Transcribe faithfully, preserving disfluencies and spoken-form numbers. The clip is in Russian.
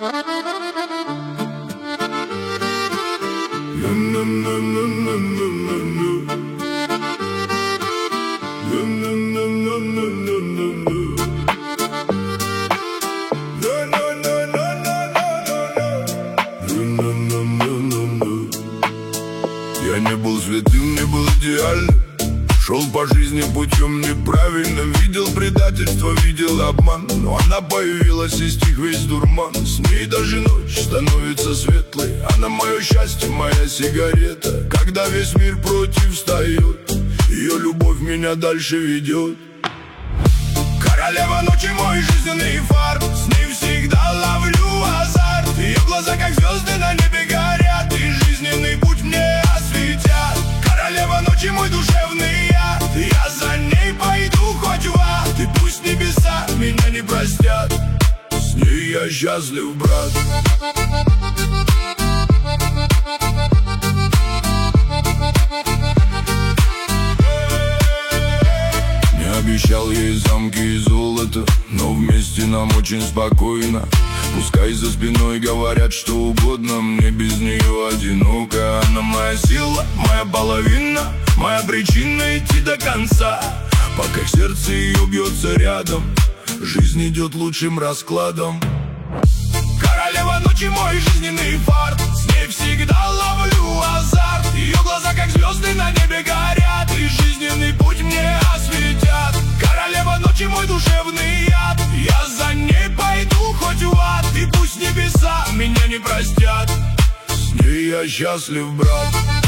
Я не был святым, не был идеальным, шел по жизни путем неправильным, видел предательство, видел обман. Но она появилась, и стих весь дурман. С ней даже ночь становится светлой. Она мое счастье, моя сигарета. Когда весь мир против встает, ее любовь меня дальше ведет. Королева ночи, мой жизненный фар. С ней всегда ловлю азарт. Ее глаза, как звезды на небе, горят, и жизненный путь мне осветят. Королева ночи, мой душевный яд. Я за ней пойду хоть в ад, и пусть небеса меня не простят. С ней я счастлив, брат. Обещал ей замки и золото, но вместе нам очень спокойно. Пускай за спиной говорят что угодно, мне без нее одиноко. Она моя сила, моя половина, моя причина идти до конца. Пока сердце ее бьется рядом, жизнь идет лучшим раскладом. Королева ночи, мой жизненный фарт. С ней всегда ловлю азарт. Ее глаза, как звезды на небе, горят, и жизненный путь мне осветят. Королева ночи, мой душевный яд. Я за ней пойду хоть в ад, и пусть небеса меня не простят. С ней я счастлив, брат.